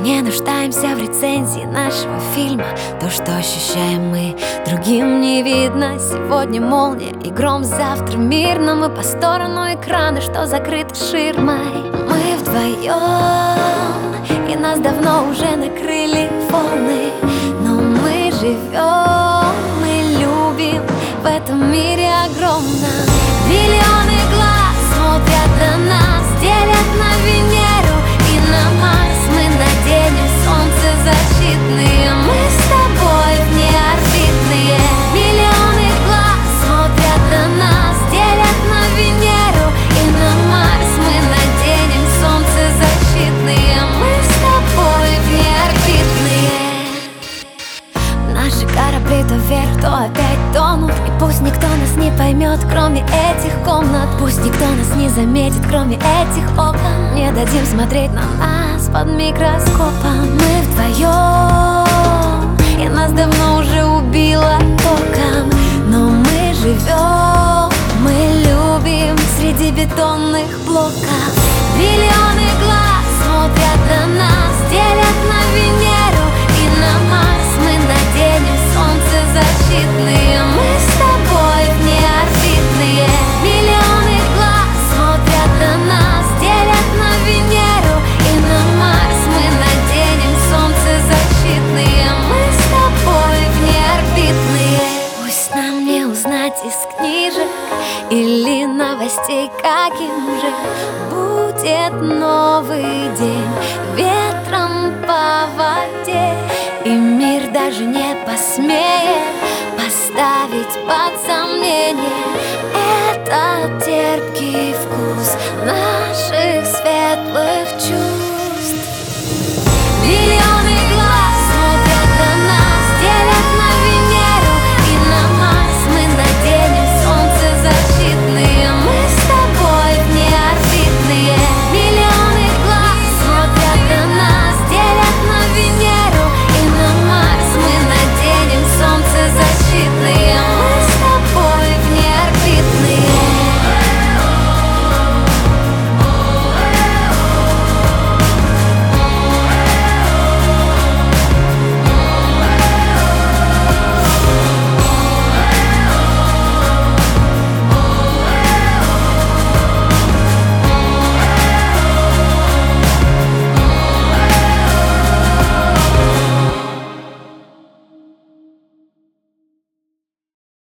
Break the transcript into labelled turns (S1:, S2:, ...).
S1: не нуждаемся в рецензии нашего фильма. То, что ощущаем мы, другим не видно. Сегодня молния и гром, завтра мирно. Мы по сторону экрана, что закрыты ширмой. Мы вдвоем, и нас давно уже накрыли волны. Но мы живем, мы любим в этом мире огромном. Миллионы глаз смотрят на нас, делят на Венеру и на Марс. Мы наденем солнцезащитные, мы с тобой внеорбитные. Миллионы глаз смотрят на нас, делят на Венеру и на Марс. Мы наденем солнцезащитные, мы с тобой внеорбитные. Наши корабли то вверх, то опять тонут. И пусть никто нас не поймет, кроме этих комнат. Пусть никто нас не заметит, кроме этих окон. Не дадим смотреть на нас под микроскопом. Мы вдвоем, и нас давно уже убило током. Но мы живем, мы любим среди бетонных блоков. Миллионы глаз смотрят на нас, делят на Венеру и на Марс. Мы наденем солнцезащитные, мы с тобой внеорбитные. Миллионы глаз смотрят на нас, делят на Венеру и на Марс. Мы наденем солнцезащитные, мы с тобой внеорбитные. Пусть нам не узнать из книжек или новостей, каким же будет новый день ветром по воде. И мир даже не посмеет поставить под сомнение этот терпкий вкус наших светлых